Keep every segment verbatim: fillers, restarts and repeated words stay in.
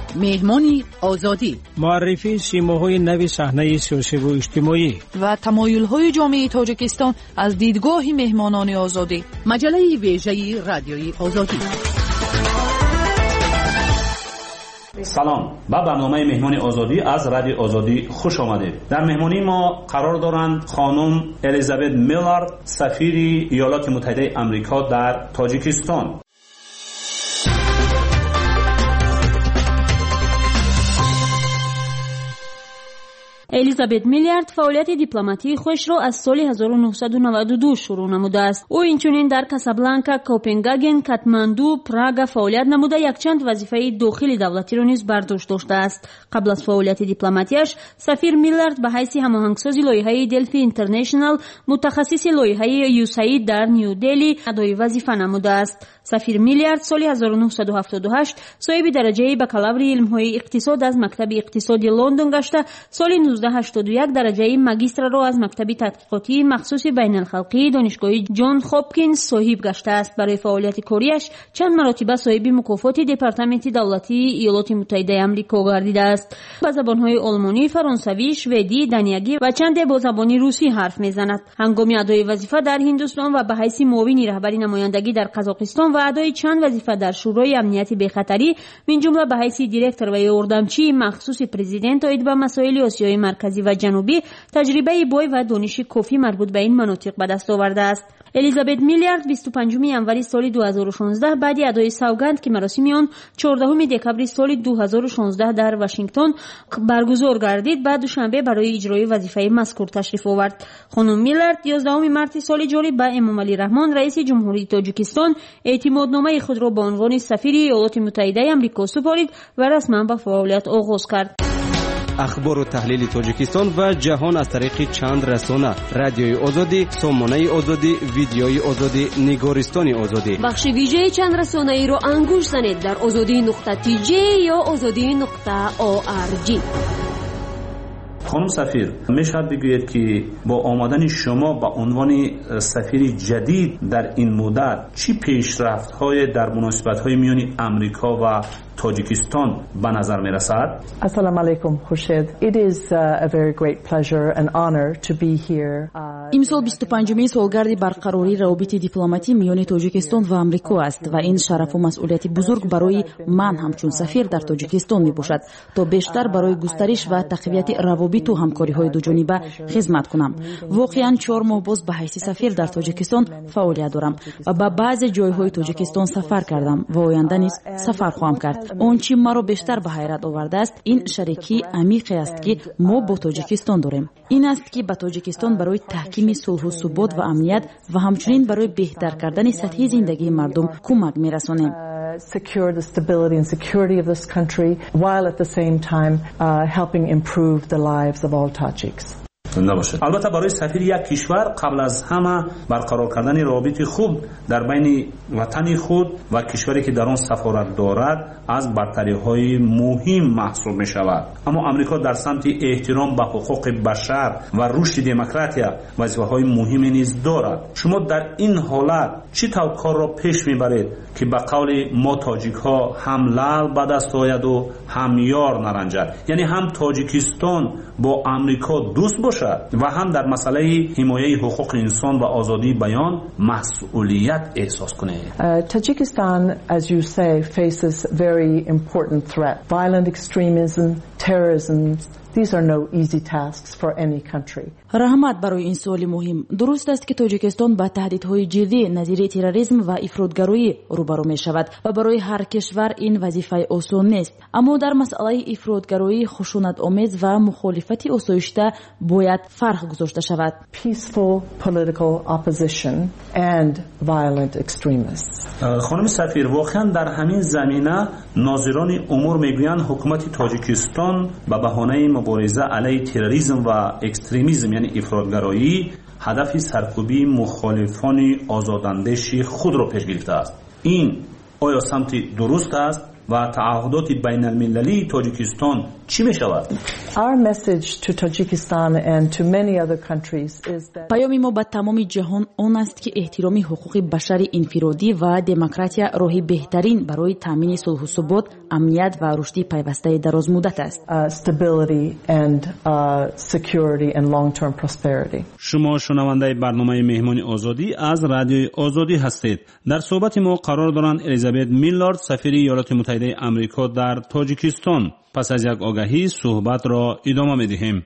مهمانی آزادی، معرفی سیماهای نوی صحنه سیاسی و اجتماعی و تمایل‌های جامعه تاجیکستان از دیدگاه مهمانان آزادی. مجله ویژه رادیوی آزادی. سلام، با برنامه مهمانی آزادی از رادیو آزادی خوش آمدید. در مهمانی ما قرار دارند خانم الیزابت میلارد، سفیر ایالات متحده آمریکا در تاجیکستان. الیزابت میلارد فعالیت دیپلماتی خودش را از سال هزار و نهصد و نود و دو شروع نموده است. او اینچنین در کاسابلانکا، کوپنهاگن، کاتماندو، پراگ فعالیت نموده یکچند وظیفه داخلی دولتی را نیز بر دوش داشته است. قبل از فعالیت دیپلماتیش، سفیر میلارد به حیث هماهنگساز لایحه دلفی اینترنشنال، متخصص لایحه یوساید در نیو دلی ادای وظیفه نموده است. سفیر میلارد سال هزار و نهصد و هفتاد و هشت صاحب درجه بکالوری علم‌های اقتصاد از مکتب اقتصادی لندن گشته، سال نوزده هشتاد و یک درجه ماجستر را از مکتب تحقیقاتی مخصوص بین الخلقی دانشگاه جان هاپکینز صاحب گشته است. برای فعالیت کاریش چند مرتبه صاحب مکافات دپارتمنت دولتی ایالات متحده آمریکا گردیده است. با زبان‌های آلمانی، فرانسوی، شوئدی، دانیایی و چند با زبان روسی حرف می‌زند. هنگام ادای وظیفه در هندوستان و به حیث معاون رهبری نمایندگی در قزاقستان و ادای چند وظیفه در شورای امنیت بی‌خطری، من جمله به حیث دیرکتور و اردمچی مخصوص پرزیدنت اید به مسائل آسیای مرکزی و جنوبی، تجربه بای و دانش کافی مربوط به این مناطق به دست آورده است. الیزابت میلارد بیست و پنجم ژانویه سال دو هزار و شانزده بعد ادای سوگند که مراسم آن چهاردهم دکبر سال دو هزار و شانزده در واشنگتن برگزار گردید، بعد دوشنبه برای اجرای وظیفه مذکور تشریف آورد. خانم میلارد یازدهم مارس سال جاری به امامعلی رحمان رئیس جمهوری تاجیکستان اعتمادنامه خود را به عنوان سفیر ایالات متحده آمریکا سپارید و رسما به فعالیت آغاز کرد. اخبار و تحلیل تاجیکستان و جهان از طریق چند رسانه: رادیوی آزادی، سامانه آزادی، ویدیوی آزادی، نگارستان آزادی. بخش ویژه چند رسانه ای را انگوش زنید در آزادی نقطه تی جی یا آزادی نقطه او آر جی. خانم سفیر، میشه بگویید که با آمدن شما به عنوان سفیر جدید در این مدت چی پیشرفت‌های در مناسبت‌های میان آمریکا و تاجیکستان به نظر می رسد؟ السلام علیکم خورشید. It is uh, a very great pleasure and honor to be here. امسال بیست و پنجمین سالگرد برقراری روابط دیپلماتی میان تاجیکستان و آمریکا است و این شرف و مسئولیت بزرگ برای من همچون سفیر در تاجیکستان می باشد تا بیشتر برای گسترش و تقویت روابط و همکاری‌های دوجانبه خدمت کنم. واقعاً چهار ماه باز به حیث سفیر در تاجیکستان فعالیت دارم و به بعضی جای‌های تاجیکستان سفر کردم و آینده نیز سفر خواهم کرد. آنچه مرا بیشتر به حیرت آورده است این شریکی عمیقی است که ما با تاجیکستان داریم. این است که به تاجیکستان برای تحکیم صلح و ثبات و امنیت و همچنین برای بهتر کردن سطح زندگی مردم کمک می‌رسانیم. secure the stability and security of this country while at the same time uh, helping improve the lives of all Tajiks. البته برای سفیر یک کشور قبل از همه برقرار کردن روابط خوب در بین وطن خود و کشوری که در آن سفارت دارد از برتری‌های مهم محسوب می شود. اما آمریکا در سمت احترام به حقوق بشر و رشد دموکراسی وظیفه‌های مهمی نیز دارد. شما در این حالت چه طور کار را پیش میبرید که به قول ما تاجیک‌ها هم لعل به دست آید و هم یار نرنجد، یعنی هم تاجیکستان با آمریکا دوست باشد و هم در مسئله حمایت حقوق انسان و آزادی بیان مسئولیت احساس کنه. uh, Tajikistan, as you say, faces very important threat. Violent extremism, terrorism. These are no easy tasks for any country. رحمت برای این سوال مهم. درست است که تاجیکستان با تهدیدهای جدی نظیر تروریسم و افراطگرایی روبرو می شود و برای هر کشور این وظیفه آسان نیست. اما در مسئله افراطگرایی خشونت آمیز و مخالفت آسایشته باید فرق گذاشته شود. Peaceful political opposition and violent extremists. خانم سفیر، واقعا در همین زمینه ناظران امور میگویند حکومت تاجیکستان به بهانه مبارزه علیه تروریسم و اکستریمیسم یعنی افراطگرایی هدف سرکوبی مخالفان آزاداندیش خود را پیش گرفته است. این آیا سمت درست است و تعهدات بین المللی تاجیکستان چی میشود؟ Our message to Tajikistan and to many other countries is that پیام ما به تمام جهان آن است که احترام حقوق بشر انفرادی و دموکراسی راه بهترین برای تامین صلح و ثبات، امنیت و رشد پیوسته دراز مدت است. uh, stability and uh, security and long-term prosperity. شما شنونده برنامه مهمان آزادی از رادیوی آزادی هستید. در صحبت ما قرار دارند الیزابت میلارد سفیر ایالات متحده آمریکا در تاجیکستان. پس از یک آگهی صحبت را ادامه می‌دهیم.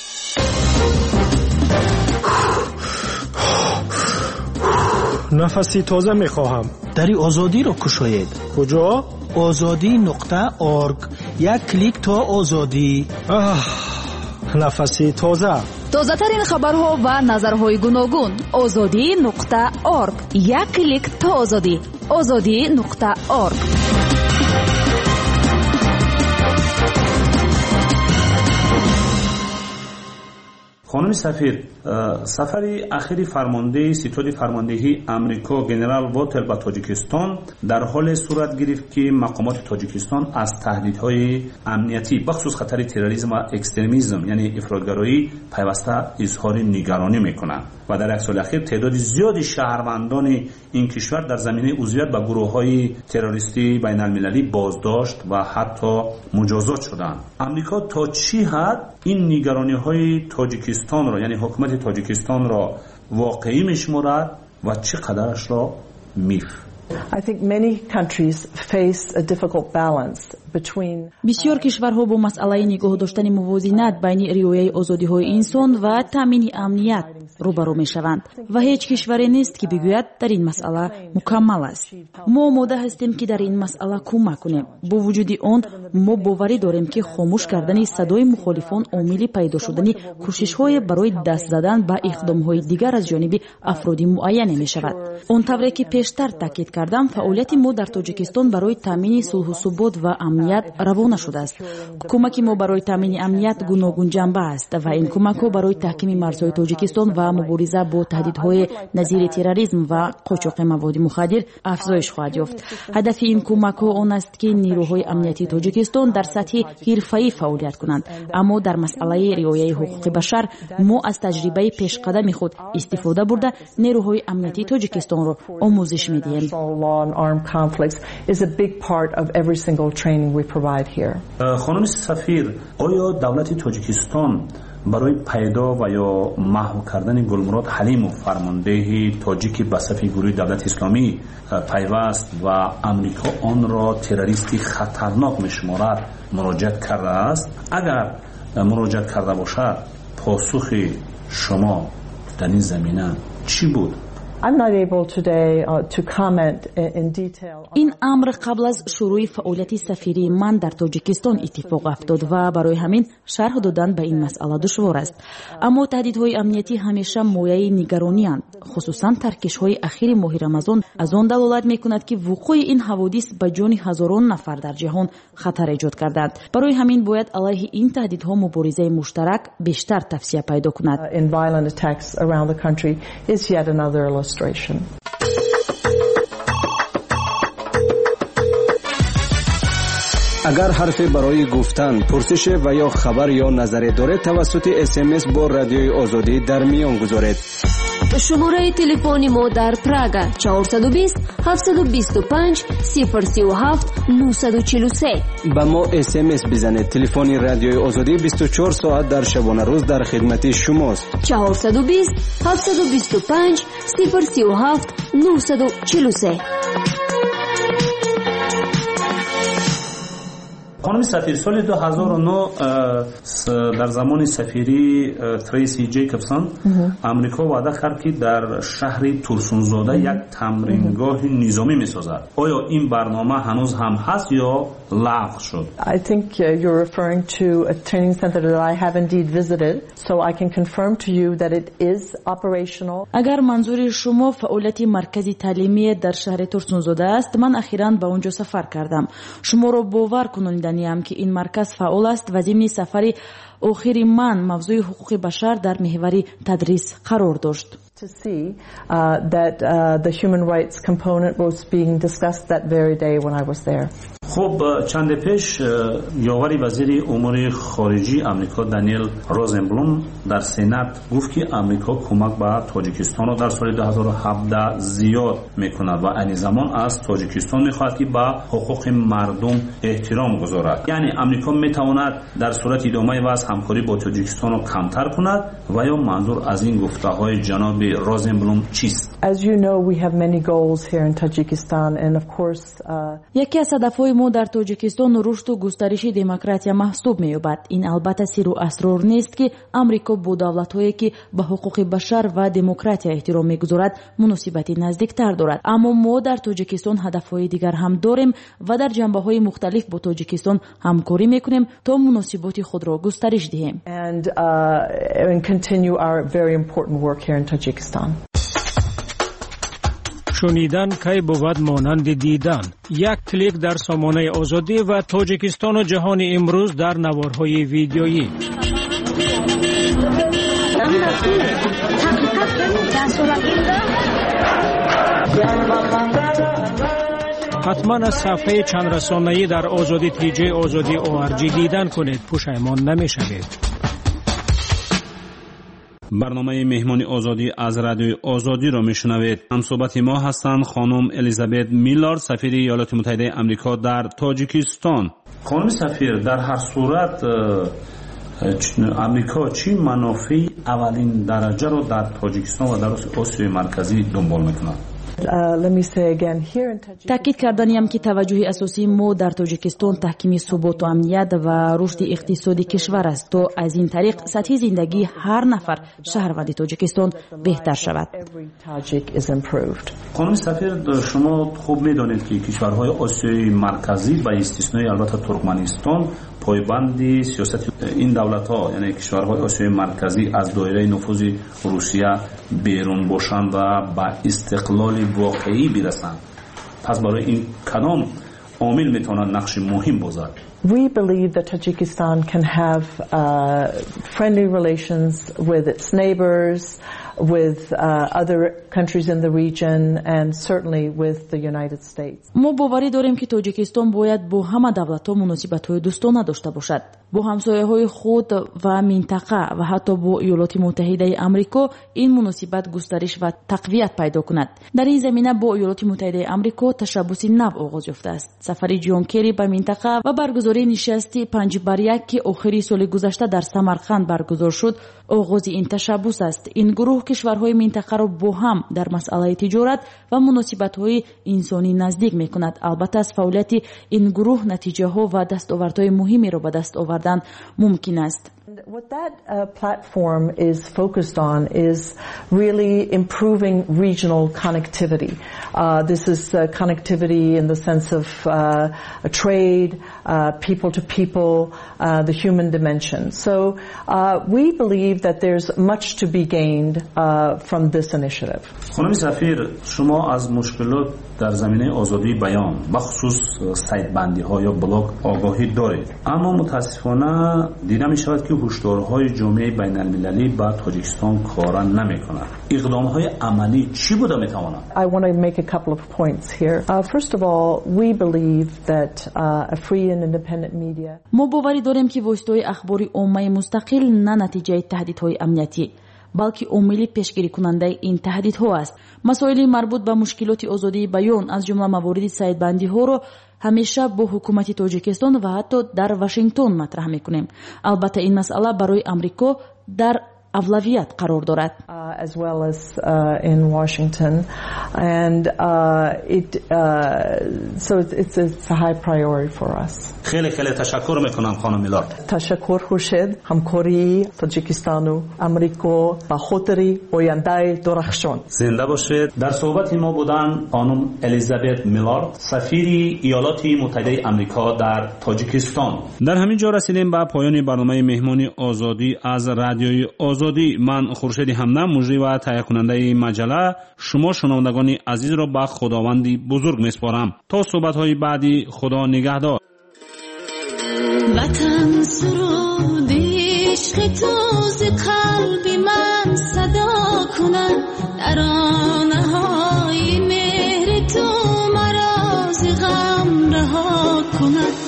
نفسی تازه می‌خواهم. دری آزادی را کشاید. کجا؟ آزادی نقطه آرگ. یک کلیک تا آزادی. آه، نفسی تازه. تازه ترین خبرها و نظرهای گوناگون. آزادی نقطه آرگ. یک کلیک تا آزادی. آزادی نقطه آرگ. خانم سفیر، سفر اخیر فرمانده ستاد فرماندهی امریکا جنرال واتل به تاجیکستان در حال صورت گرفت که مقامات تاجیکستان از تهدیدهای امنیتی بخصوص خطر تروریسم و اکستریمیسم یعنی افراطگرایی پیوسته اظهار نگرانی میکنند و در عکس الاخیر تعداد زیادی شهروندان این کشور در زمینه عضویت به گروه‌های تروریستی بین المللی بازداشت و حتی مجازات شدند. امریکا تا چی حد این نگرانی‌های تاجیکستان را یعنی حکومت تاجیکستان را واقعی می‌شمارد و چقدرش را میف؟ I think many countries face a difficult balance between بسیار کشورها با مسئله نگاه داشتن موازنت بین رعایت آزادی‌های انسان و تامین امنیت روبرو می‌شوند و هیچ کشوری نیست که بگوید در این مسئله مکمل است. ما آماده هستیم که در این مسئله کمک کنیم. با وجود آن ما باوری داریم که خاموش کردن صدای مخالفان عامل پیدا شدن کوشش‌های برای دست زدن به اقدام‌های دیگر از جانب افراد معین می‌شود. آنطوری که پیشتر تاکید کردم فعالیت ما در تاجیکستان برای تامین صلح و ثبات و امنیت روانه شده است. کمک ما برای تامین امنیت گوناگون جنبه است و این کمک‌ها برای تحکیم مرزهای تاجیکستان و مبارزه با تهدیدهای نظیر تروریسم و قاچاق مواد مخدر افزایش خواهد یافت. هدف این کمک‌ها آن است که نیروهای امنیتی تاجیکستان در سطح حرفه‌ای فعالیت کنند، اما در مسئله رعایت حقوق بشر ما از تجربه پیشقدم خود استفاده برده نیروهای امنیتی تاجیکستان را آموزش می‌دهیم. خانم سفیر، آیا دولت تاجیکستان برای پیدا و یا محو کردن گلمراد حلیموف فرمانده تاجیکی به صف گروه دولت اسلامی پیوست و امریکا آن را تروریستی خطرناک می‌شمارد مراجعت کرده است؟ اگر مراجعت کرده باشد پاسخ شما در این زمینه چی بود؟ I'm not able today uh, to comment in detail. این امر قبل از شروع فعالیت سفیری من در تاجیکستان اتفاق افتاد و برای همین شرح دادن به این مسئله دشوار است. اما تهدیدهای امنیتی همیشه مایه نگرانی اند. خصوصا ترکش‌های اخیر ماه رمضان از آن دلالت می‌کند که وقوع این حوادث به جان هزاران نفر در جهان خطر ایجاد کردند. برای همین باید علیه این تهدیدها مبارزه مشترک بیشتر توسعه پیدا کند. Uh, in violent attacks around the country is yet another illustration. اگر حرفی برای گفتن، پرسش و یا خبر یا نظری دارید توسط اس ام اس با رادیوی آزادی در میان گذارید. شماره تلفن ما در پراگ چهارصد و بیست هفتصد و بیست و پنج صفر سی و هفت نهصد و چهل و سه. با ما اس ام اس بزنید. تلفن رادیوی آزادی بیست و چهار ساعت در شبانه روز در خدمت شماست. چهارصد و بیست هفتصد و بیست و پنج صفر سی و هفت نهصد و چهل و سه. خانم سفیر، سال دو هزار و نه در زمان سفیری تریسی جیکبسون امریکا وعده کرد که در شهر تورسونزاده یک تمرینگاه نظامی می‌سازد. آیا این برنامه هنوز هم هست یا لغو شد؟ I think uh, you're referring to a training center that I have indeed visited, so I can confirm to you that it is operational. اگر منظور شما فعالیت مرکزی تعلیمی در شهر تورسونزاده است، من اخیراً به اونجا سفر کردم. شما رو باور کنید که این مرکز فعال است و ضمن سفر آخری من موضوع حقوق بشر در محور تدریس قرار داشت. To see uh, that uh, the human rights component was being discussed that very day when I was there. خب چند پیش یاور وزیر امور خارجی آمریکا دانیل روزنبلوم در سنات گفت که آمریکا کمک به تاجیکستان را در سال دو هزار و هفده زیاد میکند و این زمان از تاجیکستان میخواهد که به حقوق مردم احترام گذارد. یعنی آمریکا میتواند در صورت ادامه و از همکاری با تاجیکستان را کمتر کند و یا منظور از این گفته‌های جناب روزنبلوم چیست؟ As you know, we have many goals here in Tajikistan and of course uh... یکی از هدف‌های ما در تاجیکستان رشد و گسترش دموکراسی محسوب می‌یابد. این البته سر و اسرار نیست که آمریکا با دولت‌هایی که به حقوق بشر و دموکراسی احترام می‌گذارد مناسبتی نزدیک‌تر دارد. اما ما در تاجیکستان هدف‌های دیگر هم داریم و در جنبه‌های مختلف با تاجیکستان همکاری می‌کنیم تا مناسبات خود را گسترش دهیم. And uh, and continue our very important work here in Tajikistan. شنیدن کی بود مانند دیدن. یک کلیک در سامانه آزادی و تاجیکستان و جهان امروز در نوارهای ویدیویی. حتما از صفحه چند رسانه‌ای در آزادی تیجی آزادی او ار جی دیدن کنید، پشیمان نمی‌شوید. برنامه مهمان آزادی از رادیوی آزادی را میشنوید. هم صحبت ما هستند خانم الیزابت میلارد، سفیر ایالات متحده آمریکا در تاجیکستان. خانم سفیر، در هر صورت آمریکا چی منافع اولین درجه را در تاجیکستان و در آسیای مرکزی دنبال میکند؟ تاکید کردنیم که توجه اساسی ما در تاجیکستان تحکیم ثبات و امنیت و رشد اقتصادی کشور است تا از این طریق سطح زندگی هر نفر شهروند تاجیکستان بهتر شود. خانم سفیر، شما خوب میدانید که کشورهای آسیای مرکزی با استثنای البته ترکمنستان پایبند سیاست این دولت‌ها، یعنی کشورهای آسیای مرکزی، از دایره نفوذ روسیه بیرون باشند و با استقلال واقعی برسند. پس برای این کدام عامل میتواند نقش مهم بازد؟ We believe that Tajikistan can have uh, friendly relations with its neighbors, with uh, other countries in the region, and certainly with the United States. ما باوری داریم که تاجیکستان باید با همه دولت‌ها مناسبت‌های دوستانه داشته باشد. با همسایه‌های خود و منطقه و حتی با ایالات متحده آمریکا این مناسبت گسترش و تقویت پیدا کند. در این زمینه با ایالات متحده آمریکا تشبوس نو آغاز یافته است. سفر جان کری به منطقه و برگزاری نشست پنج بر یک که آخری سال گذشته در سمرقند برگزار شد آغاز این تشبوس است. این گروه کشورهای منطقه را با هم در مسئله تجارت و مناسبت‌های انسانی نزدیک می‌کند. البته از فعالیت این گروه نتیجه‌ها و دستاوردهای مهمی را به دست آوردن ممکن است. What that uh, platform is focused on is really improving regional connectivity. Uh, this is uh, connectivity in the sense of uh, trade, uh, people to people, uh, the human dimension. So uh, we believe that there's much to be gained uh, from this initiative. خانم سفیر، شما از مشکلات در زمینه آزادی بیان بخصوص سایت بندی ها یا بلاگ آگاهی دارید، اما متاسفانه دیده می شود که هشدارهای جامعه بین المللی با تاجیکستان کار نمی کند. اقدام های عملی چی بوده می تواند؟ I want to make a couple of points here. Uh, first of all, we believe that uh, a free and independent media. ما باوری داریم که واسطه اخباری عامه مستقل نه نتیجه تهدیدهای امنیتی بلکه عاملی پیشگیری کننده این تهدیدها است. مسائل مربوط به مشکلات آزادی بیان از جمله موارد سایت‌بندی ها را همیشه با حکومت تاجیکستان و حتی در واشنگتن مطرح میکنیم. البته این مسئله برای آمریکا در اولویت قرار دارد. Uh, as well as uh, in Washington, and uh, it uh, so it's, it's it's a high priority for us. خیلی خیلی تشکر میکنم خانم میلارد. تشکر خورشید. همکاری تاجیکستان و آمریکا با خاطر آینده درخشان. زنده باشید. در صحبت ما بودن خانم الیزابت میلارد، سفیر ایالات متحده آمریکا در تاجیکستان. در همین جا رسیدیم به پایان برنامه مهمانی آزادی از رادیوی آزادی. من خورشید همدم، مجری و تهیه کننده مجله، شما شنوندگان عزیز را به خداوندی بزرگ میسپارم. تا صحبت‌های بعدی، خدا نگهدار. وطن سرود عشق تو ز قلب من صدا کنم، ترانه‌های مهر تو مرا ز غم رها کند